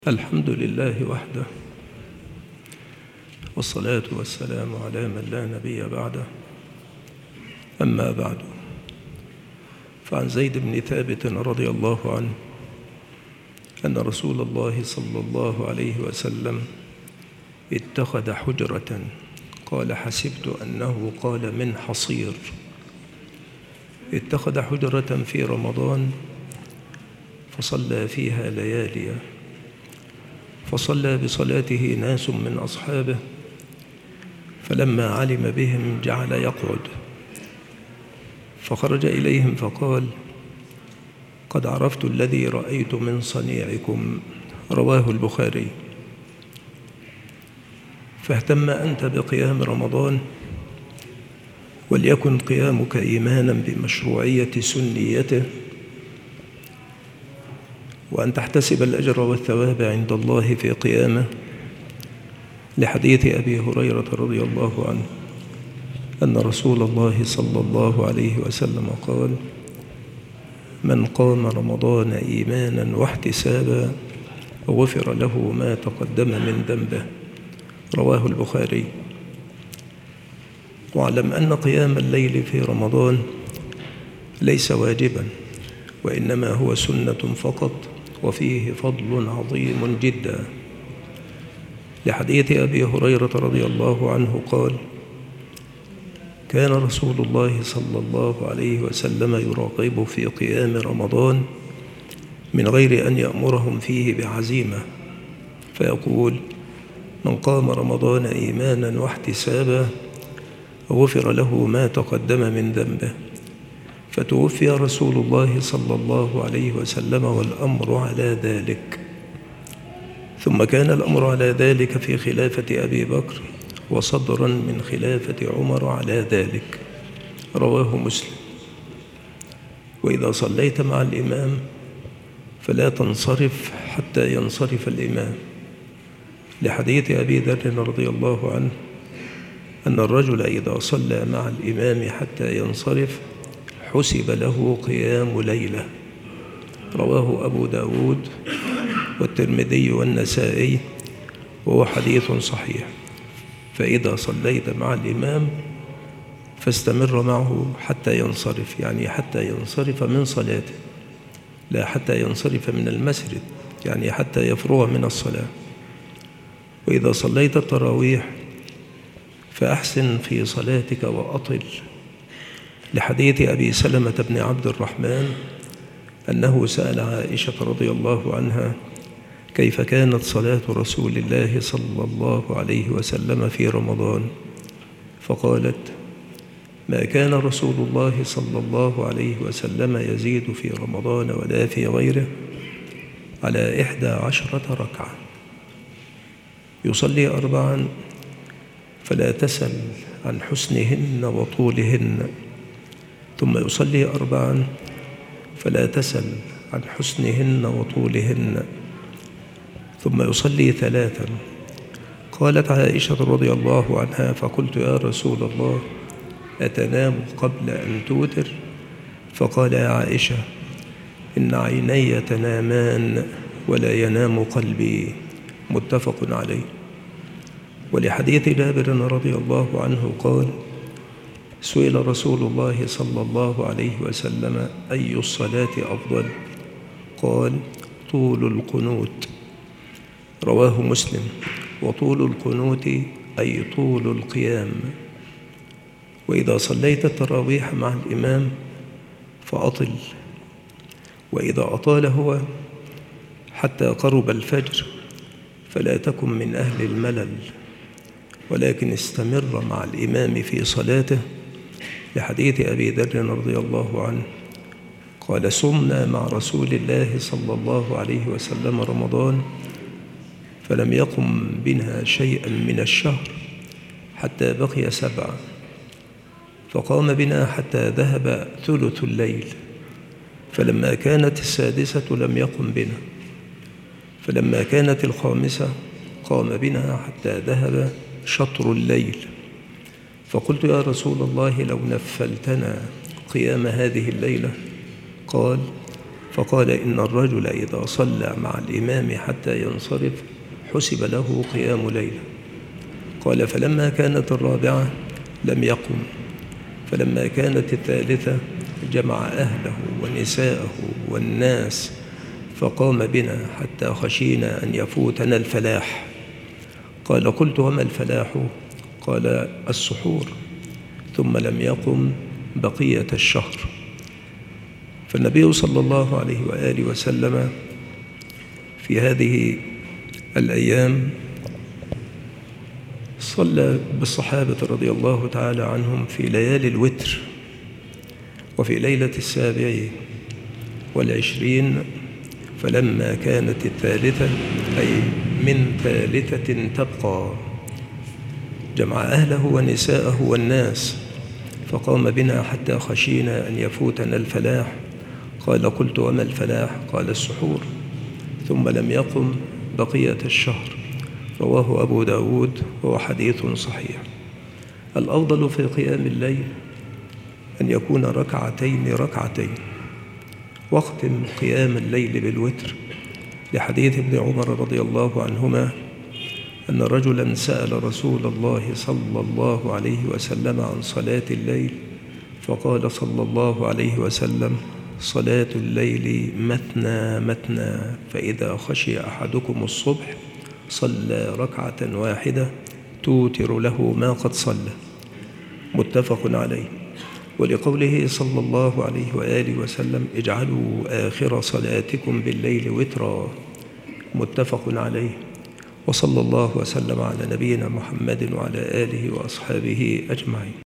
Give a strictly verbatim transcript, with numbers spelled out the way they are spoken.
الحمد لله وحده، والصلاة والسلام على من لا نبي بعده. أما بعد، فعن زيد بن ثابت رضي الله عنه أن رسول الله صلى الله عليه وسلم اتخذ حجرة، قال حسبت أنه قال من حصير. اتخذ حجرة في رمضان فصلى فيها ليالي، فصلى بصلاته ناس من أصحابه، فلما علم بهم جعل يقعد، فخرج إليهم فقال: قد عرفت الذي رأيت من صنيعكم. رواه البخاري. فاهتم أنت بقيام رمضان، وليكن قيامك إيمانا بمشروعية سنيته، وأن تحتسب الأجر والثواب عند الله في قيامه، لحديث أبي هريرة رضي الله عنه أن رسول الله صلى الله عليه وسلم قال: من قام رمضان إيمانا واحتسابا غفر له ما تقدم من ذنبه. رواه البخاري. واعلم أن قيام الليل في رمضان ليس واجبا، وإنما هو سنة فقط، وفيه فضل عظيم جدا، لحديث أبي هريرة رضي الله عنه قال: كان رسول الله صلى الله عليه وسلم يراقب في قيام رمضان من غير أن يأمرهم فيه بعزيمة، فيقول: من قام رمضان إيمانا واحتسابا غفر له ما تقدم من ذنبه. فتوفي رسول الله صلى الله عليه وسلم والأمر على ذلك، ثم كان الأمر على ذلك في خلافة أبي بكر، وصدرا من خلافة عمر على ذلك. رواه مسلم. وإذا صليت مع الإمام فلا تنصرف حتى ينصرف الإمام، لحديث أبي ذر رضي الله عنه أن الرجل إذا صلى مع الإمام حتى ينصرف حسب له قيام ليلة. رواه أبو داود والترمذي والنسائي، وهو حديث صحيح. فإذا صليت مع الإمام فاستمر معه حتى ينصرف، يعني حتى ينصرف من صلاته، لا حتى ينصرف من المسجد، يعني حتى يفرغ من الصلاة. وإذا صليت التراويح فأحسن في صلاتك وأطل، لحديث أبي سلمة بن عبد الرحمن أنه سأل عائشة رضي الله عنها كيف كانت صلاة رسول الله صلى الله عليه وسلم في رمضان، فقالت: ما كان رسول الله صلى الله عليه وسلم يزيد في رمضان ولا في غيره على إحدى عشرة ركعة، يصلي أربعا فلا تسل عن حسنهن وطولهن، ثم يصلي أربعا فلا تسل عن حسنهن وطولهن، ثم يصلي ثلاثا. قالت عائشة رضي الله عنها: فقلت: يا رسول الله، أتنام قبل أن توتر؟ فقال: يا عائشة، إن عيني تنامان ولا ينام قلبي. متفق عليه. ولحديث جابر رضي الله عنه قال: سئل رسول الله صلى الله عليه وسلم: أي الصلاة أفضل؟ قال: طول القنوت. رواه مسلم. وطول القنوت أي طول القيام. وإذا صليت التراويح مع الإمام فأطل، وإذا أطال هو حتى قرب الفجر فلا تكن من أهل الملل، ولكن استمر مع الإمام في صلاته، لحديث أبي ذر رضي الله عنه قال: صمنا مع رسول الله صلى الله عليه وسلم رمضان فلم يقم بنا شيئا من الشهر حتى بقي سبعا، فقام بنا حتى ذهب ثلث الليل، فلما كانت السادسة لم يقم بنا، فلما كانت الخامسة قام بنا حتى ذهب شطر الليل. فقلت: يا رسول الله، لو نفلتنا قيام هذه الليلة؟ قال: فقال إن الرجل إذا صلى مع الإمام حتى ينصرف حسب له قيام ليلة. قال فلما كانت الرابعة لم يقم، فلما كانت الثالثة جمع أهله ونساءه والناس فقام بنا حتى خشينا أن يفوتنا الفلاح. قال قلت وما الفلاح؟ قال السحور. ثم لم يقم بقية الشهر. فالنبي صلى الله عليه وآله وسلم في هذه الأيام صلى بالصحابة رضي الله تعالى عنهم في ليالي الوتر، وفي ليلة السابع والعشرين فلما كانت الثالثة أي من ثالثة تبقى جمع أهله ونساءه والناس فقام بنا حتى خشينا أن يفوتنا الفلاح. قال قلت وما الفلاح؟ قال السحور. ثم لم يقم بقية الشهر. رواه أبو داود وهو حديث صحيح. الأفضل في قيام الليل أن يكون ركعتين ركعتين، واختم قيام الليل بالوتر لحديث ابن عمر رضي الله عنهما أن رجلا سأل رسول الله صلى الله عليه وسلم عن صلاة الليل، فقال صلى الله عليه وسلم صلاة الليل مثنى مثنى، فإذا خشي أحدكم الصبح صلى ركعة واحدة توتر له ما قد صلى. متفق عليه. ولقوله صلى الله عليه وآله وسلم اجعلوا آخر صلاتكم بالليل وترا. متفق عليه. وصلى الله وسلم على نبينا محمد وعلى آله وأصحابه أجمعين.